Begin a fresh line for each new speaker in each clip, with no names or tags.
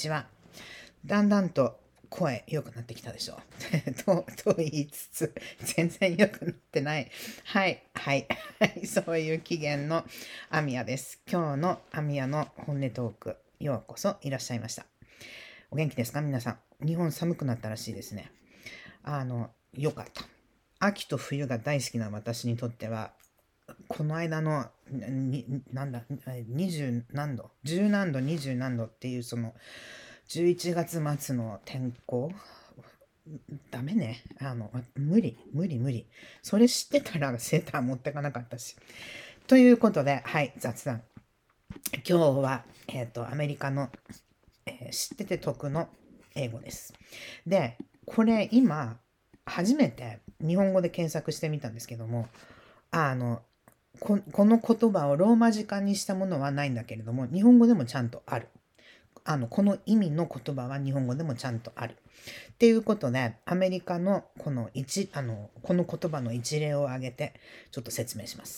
ちは。だんだんと声良くなってきたでしょと言いつつ、全然良くなってない。はい、はい、はい、そういう機嫌のアミヤです。今日のアミヤの本音トーク、ようこそいらっしゃいました。お元気ですか皆さん。日本寒くなったらしいですね。よかった。秋と冬が大好きな私にとっては、この間の、なんだ、20何度 ?10 何度、20何度っていうその、11月末の天候、ダメね。無理。それ知ってたらセーター持ってかなかったし。ということで、はい、雑談。今日は、アメリカの、知ってて得の英語です。で、これ今、初めて日本語で検索してみたんですけども、この言葉をローマ字化にしたものはないんだけれども、日本語でもちゃんとある。この意味の言葉は日本語でもちゃんとある。っていうことで、アメリカのこの言葉の一例を挙げて、ちょっと説明します。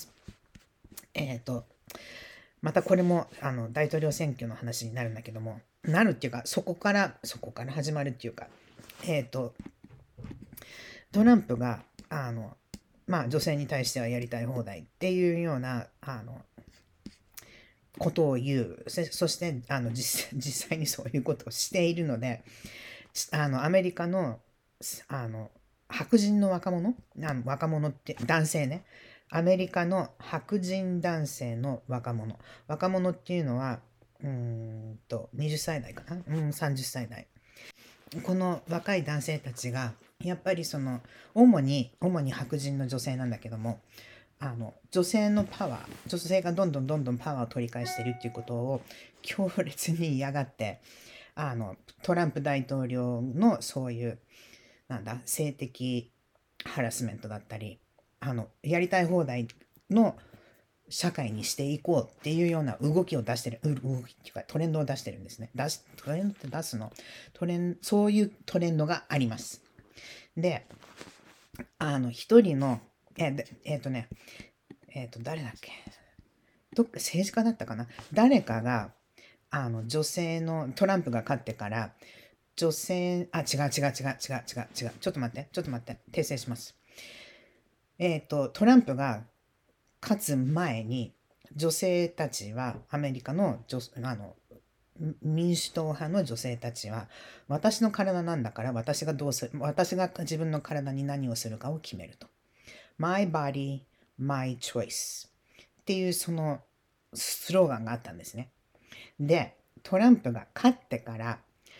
またこれも、大統領選挙の話になるんだけども、なるっていうか、そこから始まるっていうか、トランプが、女性に対してはやりたい放題っていうような、ことを言う。そして、実際にそういうことをしているので、アメリカの、白人の若者って男性ね。アメリカの白人男性の若者。若者っていうのは、20歳代かな30歳代。この若い男性たちが、やっぱり主に白人の女性なんだけども、女性がどんどんパワーを取り返してるっていうことを強烈に嫌がって、トランプ大統領のそういう、性的ハラスメントだったり、やりたい放題の社会にしていこうっていうような動きっていうかトレンドを出してるんですね。トレンドって出すのそういうトレンドがあります。で、一人の、誰だっけ政治家だったかな誰かが、女性の、トランプが勝ってから、違う。ちょっと待って。訂正します。トランプが勝つ前に、女性たちは、アメリカの民主党派の女性たちは、私の体なんだから、私が自分の体に何をするかを決めると。My body, my choice っていうそのスローガンがあったんですね。で、トランプが勝ってから、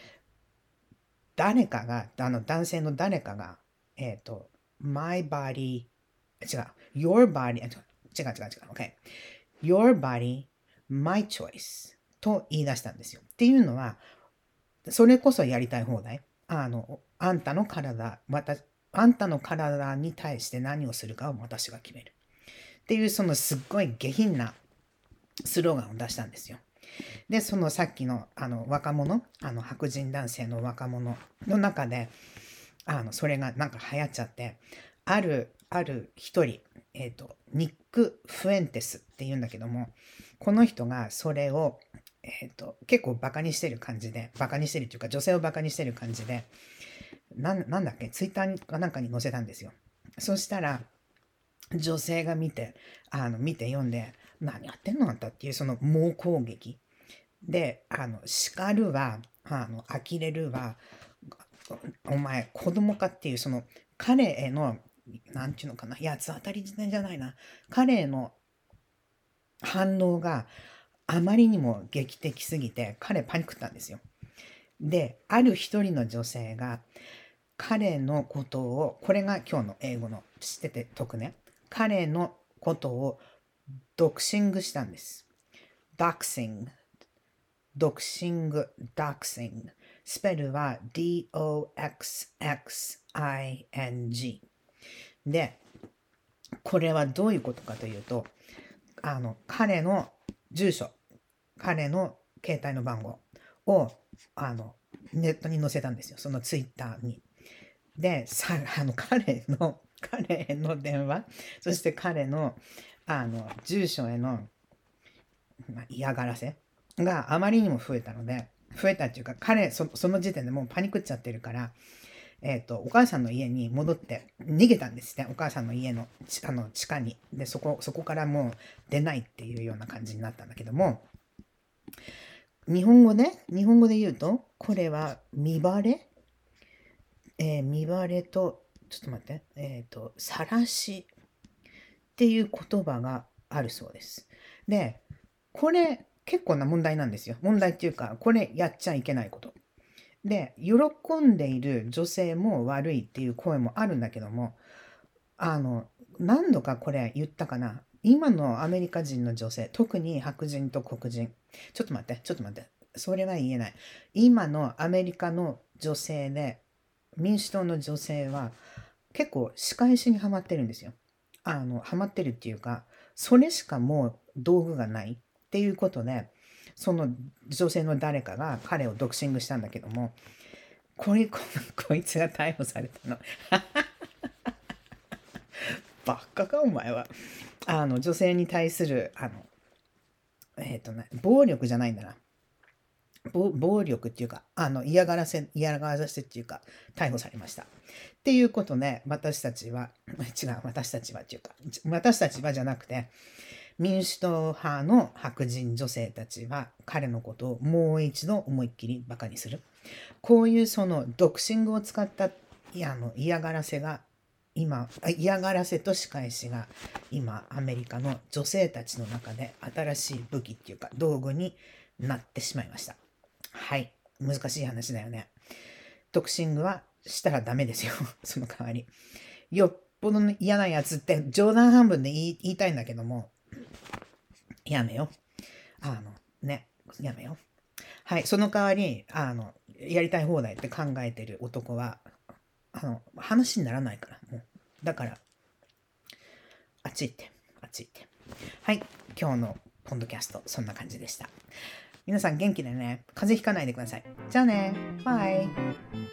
男性の誰かが、my body、your body、OK。your body, my choice と言い出したんですよ。っていうのは、それこそやりたい放題。あんたの体に対して何をするかを私が決める。っていう、そのすっごい下品なスローガンを出したんですよ。で、そのさっきの若者、白人男性の若者の中で、それがなんか流行っちゃって、ある一人、ニック・フエンテスって言うんだけども、この人がそれを、結構バカにしてるっていうか、女性をバカにしてる感じで、なんだっけ、ツイッターかなんかに載せたんですよ。そしたら、女性が見て読んで、何やってんのあんたっていうその猛攻撃。で、叱るわ、呆れるわ、お前子供かっていうその彼への、なんていうのかな、八つ当たりじゃないな。彼への反応があまりにも劇的すぎて、彼パニックったんですよ。で、ある一人の女性が、彼のことを、これが今日の英語の知ってて得ね。彼のことをドクシングしたんです。ドクシング。スペルは DOXXING。で、これはどういうことかというと、彼の住所、彼の携帯の番号を、ネットに載せたんですよ。そのツイッターに。で、彼への電話、そして彼の、住所への、嫌がらせがあまりにも増えたので、 増えたっていうか、彼、その時点でもうパニックっちゃってるから、お母さんの家に戻って逃げたんですね。お母さんの家の地下に。で、そこからもう出ないっていうような感じになったんだけども、日本語で言うと、これは見バレ、見バレと、ちょっと待って、晒しっていう言葉があるそうです。で、これ結構な問題なんですよ。問題っていうか、これやっちゃいけないこと。で、喜んでいる女性も悪いっていう声もあるんだけども、何度かこれ言ったかな。今のアメリカ人の女性、特に白人と黒人。ちょっと待って。それは言えない。今のアメリカの女性で、民主党の女性は結構仕返しにはまってるんですよ。はまってるっていうか、それしかもう道具がないっていうことで、その女性の誰かが彼をドクシングしたんだけども、こいつが逮捕されたの。バカかお前は。女性に対する、暴力じゃないんだな。暴力っていうか、嫌がらせっていうか、逮捕されました。っていうことで、私たちはっていうか、私たちはじゃなくて、民主党派の白人女性たちは彼のことをもう一度思いっきりバカにする。こういうそのドクシングを使った嫌がらせと仕返しが今アメリカの女性たちの中で新しい武器っていうか道具になってしまいました。はい。難しい話だよね。ドクシングはしたらダメですよ。その代わり。よっぽどの嫌なやつって冗談半分で言いたいんだけども、やめよ。やめよ。はい。その代わり、やりたい放題って考えてる男は、話にならないから。もうだから、あっち行って。はい。今日のポンドキャスト、そんな感じでした。皆さん元気でね、風邪ひかないでください。じゃあね、バイ。